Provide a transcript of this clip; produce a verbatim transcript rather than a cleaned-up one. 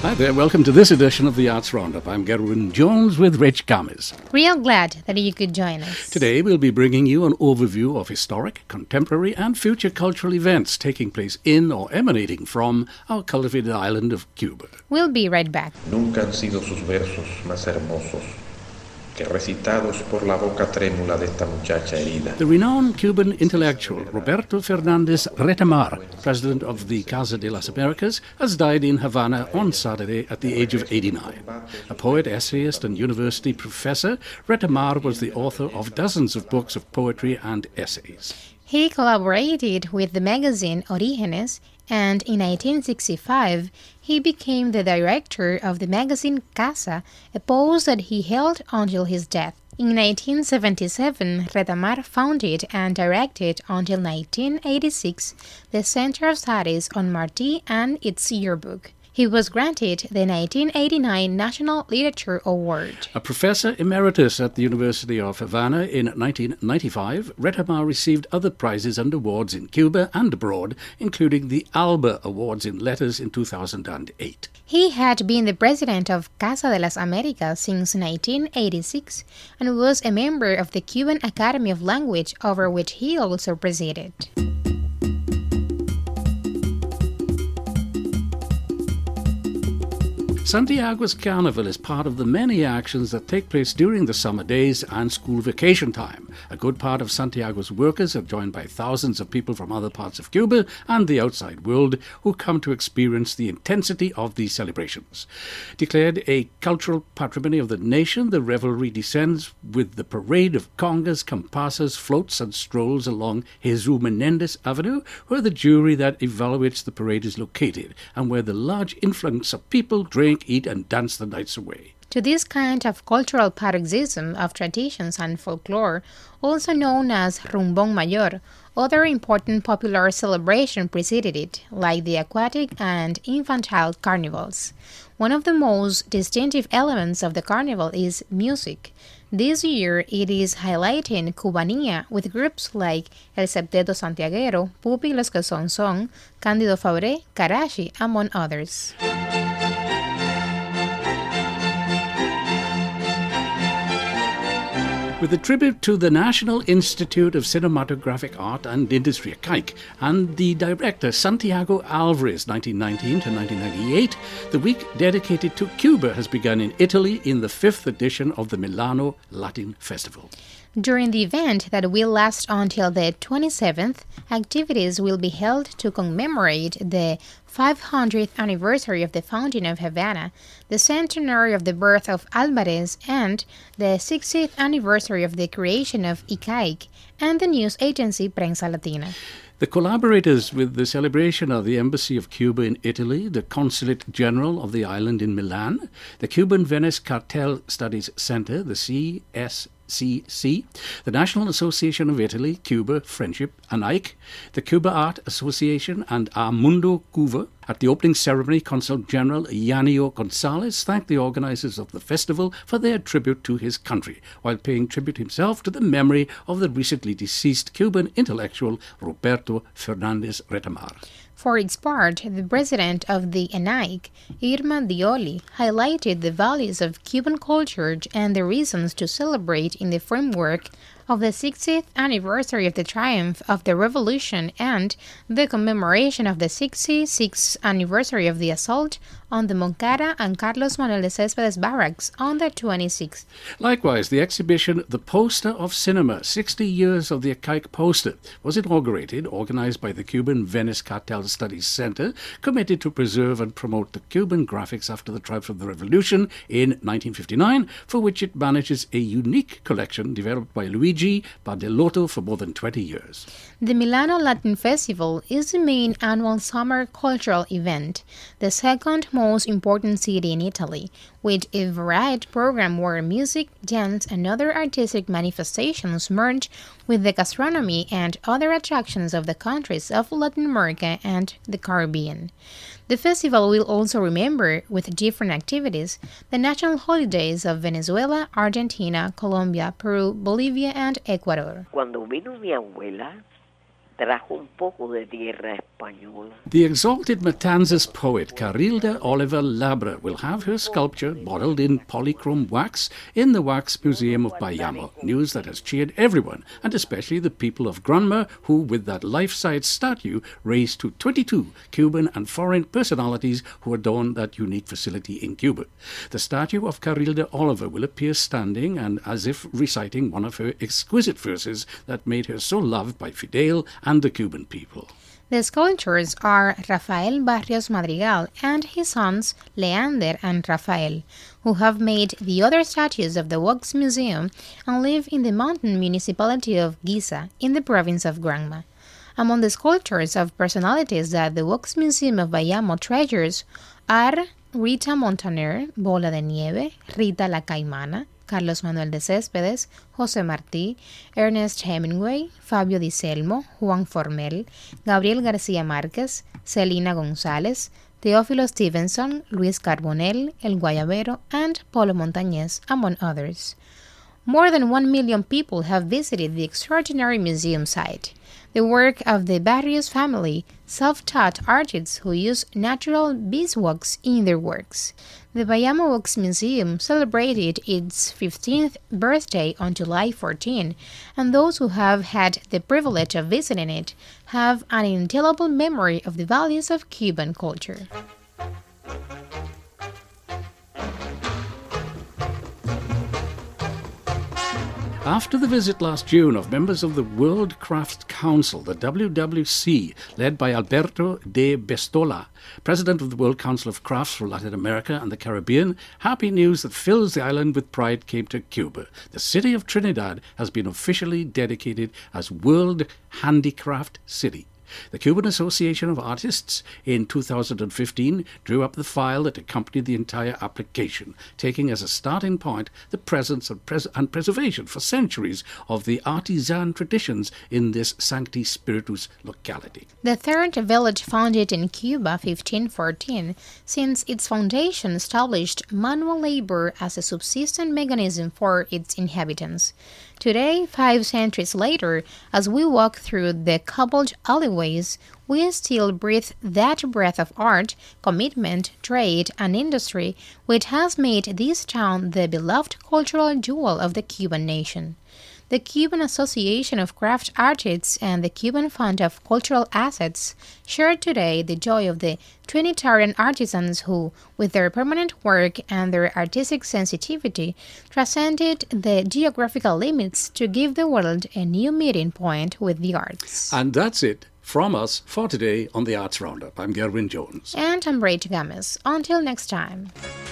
Hi there, welcome to this edition of the Arts Roundup. I'm Gerwin Jones with Rich Gomez. Real glad that you could join us. Today we'll be bringing you an overview of historic, contemporary and future cultural events taking place in or emanating from our cultivated island of Cuba. We'll be right back. Nunca han sido sus versos más hermosos que recitados por la boca trémula de esta muchacha herida. The renowned Cuban intellectual Roberto Fernández Retamar, president of the Casa de las Americas, has died in Havana on Saturday at the age of eighty-nine. A poet, essayist and university professor, Retamar was the author of dozens of books of poetry and essays. He collaborated with the magazine Orígenes, and in nineteen sixty-five he became the director of the magazine Casa, a post that he held until his death. In nineteen seventy-seven, Retamar founded and directed until nineteen eighty-six the Center of Studies on Martí and its yearbook. He was granted the nineteen eighty-nine National Literature Award. A professor emeritus at the University of Havana in nineteen ninety-five, Retamar received other prizes and awards in Cuba and abroad, including the Alba Awards in Letters in two thousand eight. He had been the president of Casa de las Americas since nineteen eighty-six and was a member of the Cuban Academy of Language, over which he also presided. Santiago's Carnival is part of the many actions that take place during the summer days and school vacation time. A good part of Santiago's workers are joined by thousands of people from other parts of Cuba and the outside world who come to experience the intensity of these celebrations. Declared a cultural patrimony of the nation, the revelry descends with the parade of congas, comparsas, floats and strolls along Jesus Menendez Avenue, where the jury that evaluates the parade is located and where the large influx of people drink, eat and dance the nights away. To this kind of cultural paroxysm of traditions and folklore, also known as Rumbón Mayor, other important popular celebrations preceded it, like the aquatic and infantile carnivals. One of the most distinctive elements of the carnival is music. This year, it is highlighting Cubanía with groups like El Septeto Santiaguero, Pupi Los Que Son Son, Cándido Fauré, Karashi, among others. With a tribute to the National Institute of Cinematographic Art and Industry, A C I C, and the director Santiago Alvarez, nineteen nineteen to nineteen ninety-eight, the week dedicated to Cuba has begun in Italy in the fifth edition of the Milano Latin Festival. During the event that will last until the twenty-seventh, activities will be held to commemorate the five hundredth anniversary of the founding of Havana, the centenary of the birth of Alvarez, and the sixtieth anniversary of the creation of I C A I C and the news agency Prensa Latina. The collaborators with the celebration are the Embassy of Cuba in Italy, the Consulate General of the island in Milan, the Cuban Venice Cartel Studies Center, the C S C C, the National Association of Italy, Cuba, Friendship, and A I C, the Cuba Art Association, and Armundo Cuba. At the opening ceremony, Consul General Yanio Gonzalez thanked the organizers of the festival for their tribute to his country, while paying tribute himself to the memory of the recently deceased Cuban intellectual Roberto Fernández Retamar. For its part, the president of the N I C, Irma Dioli, highlighted the values of Cuban culture and the reasons to celebrate in the framework of the sixtieth anniversary of the triumph of the revolution and the commemoration of the sixty-sixth anniversary of the assault on the Moncada and Carlos Manuel de Céspedes barracks on the twenty-sixth. Likewise, the exhibition The Poster of Cinema, sixty years of the A C I C Poster, was inaugurated, organized by the Cuban Venice Cartel Studies Center, committed to preserve and promote the Cuban graphics after the triumph of the revolution in nineteen fifty-nine, for which it manages a unique collection developed by Luigi Bardelotto for more than twenty years. The Milano Latin Festival is the main annual summer cultural event, the second most important city in Italy, with a varied program where music, dance, and other artistic manifestations merge with the gastronomy and other attractions of the countries of Latin America and the Caribbean. The festival will also remember, with different activities, the national holidays of Venezuela, Argentina, Colombia, Peru, Bolivia, and Ecuador. Cuando vino mi abuela, trajo un poco de tierra española. The exalted Matanzas poet Carilda Oliver Labra will have her sculpture modeled in polychrome wax in the Wax Museum of Bayamo, news that has cheered everyone, and especially the people of Granma, who, with that life-size statue, raised to twenty-two Cuban and foreign personalities who adorn that unique facility in Cuba. The statue of Carilda Oliver will appear standing and as if reciting one of her exquisite verses that made her so loved by Fidel and the Cuban people. The sculptors are Rafael Barrios Madrigal and his sons Leander and Rafael, who have made the other statues of the Wax Museum and live in the mountain municipality of Giza in the province of Granma. Among the sculptures of personalities that the Wax Museum of Bayamo treasures are Rita Montaner, Bola de Nieve, Rita la Caimana, Carlos Manuel de Céspedes, José Martí, Ernest Hemingway, Fabio Di Selmo, Juan Formel, Gabriel García Márquez, Celina González, Teófilo Stevenson, Luis Carbonell, El Guayabero, and Polo Montañez, among others. More than one million people have visited the extraordinary museum site, the work of the Barrios family, self-taught artists who use natural beeswax in their works. The Bayamo Wax Museum celebrated its fifteenth birthday on July fourteenth, and those who have had the privilege of visiting it have an indelible memory of the values of Cuban culture. After the visit last June of members of the World Crafts Council, the W W C, led by Alberto de Bestola, president of the World Council of Crafts for Latin America and the Caribbean, happy news that fills the island with pride came to Cuba. The city of Trinidad has been officially dedicated as World Handicraft City. The Cuban Association of Artists in two thousand fifteen drew up the file that accompanied the entire application, taking as a starting point the presence and, pres- and preservation for centuries of the artisan traditions in this Sancti Spiritus locality. The third village founded in Cuba fifteen fourteen, since its foundation established manual labor as a subsistence mechanism for its inhabitants. Today, five centuries later, as we walk through the cobbled alleyways, we still breathe that breath of art, commitment, trade, and industry which has made this town the beloved cultural jewel of the Cuban nation. The Cuban Association of Craft Artists and the Cuban Fund of Cultural Assets share today the joy of the Trinitarian artisans who, with their permanent work and their artistic sensitivity, transcended the geographical limits to give the world a new meeting point with the arts. And that's it from us for today on the Arts Roundup. I'm Gerwin Jones. And I'm Rach Gomez. Until next time.